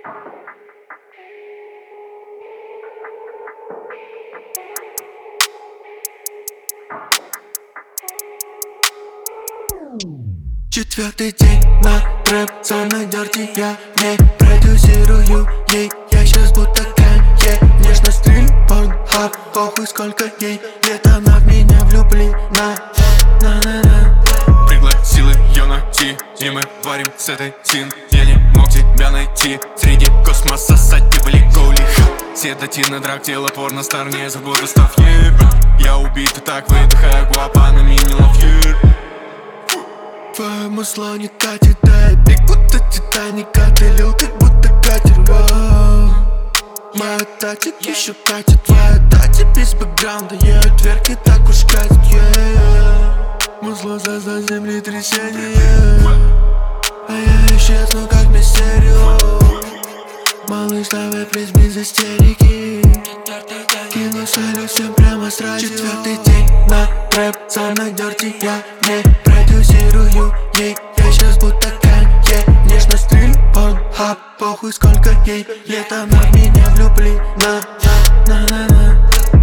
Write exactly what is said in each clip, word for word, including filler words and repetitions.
Четвертый день на трэп, самый дёрти, я не продюсирую ей. Я щас будто Канье, нежность, стрель, порнхаб, похуй сколько ей лет, она в меня влюблена. На-на-на. Пригласил ее на ти, и мы варим с этой син. Я не мог тебя найти среди космоса, садивали коли. Седативный драк, тело порно стороне, за годы став е. Я убит и так выдыхаю, гуапа на мини-лов е. Твоему слону не катит, да я бегу до Титаника. Ты лил, как будто катер, вау. Моя тачка еще катит, твоя тачка без бэкграунда. Ее дверки так уж катит, yeah. Музло создать землетрясение, а я исчезну как мистерио. Малыш, давай плесь без истерики. Кину салют всем прямо с радио. Четвертый день на трэп, самый дёрти, я не продюсирую ей. Я щас будто Канье, нежность, стрель, порнхаб, похуй сколько ей лет, она в меня влюблена. На-на-на.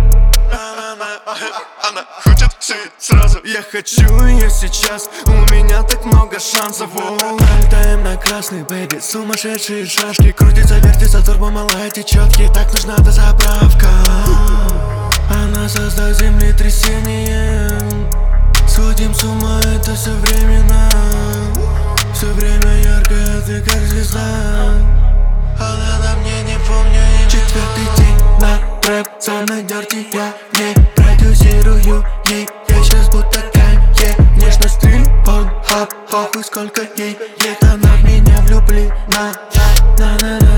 Она хочет все сразу. Я хочу ее сейчас, у меня так много шансов. Летаем на красный, бэйби, сумасшедшие шашки. Крутится, вертится, турбо малая течет, ей так нужна дозаправка. Она создаст землетрясение. Сходим с ума, это все временно. Все время яркая, ты как звезда. Она на мне, не помню имя. Четвертый день на трэп, самый дёрти, я не продюсирую ей. Я щас будто Канье, нежность, стрель, порнхаб, похуй сколько ей лет, она в меня влюблена. На-на-на.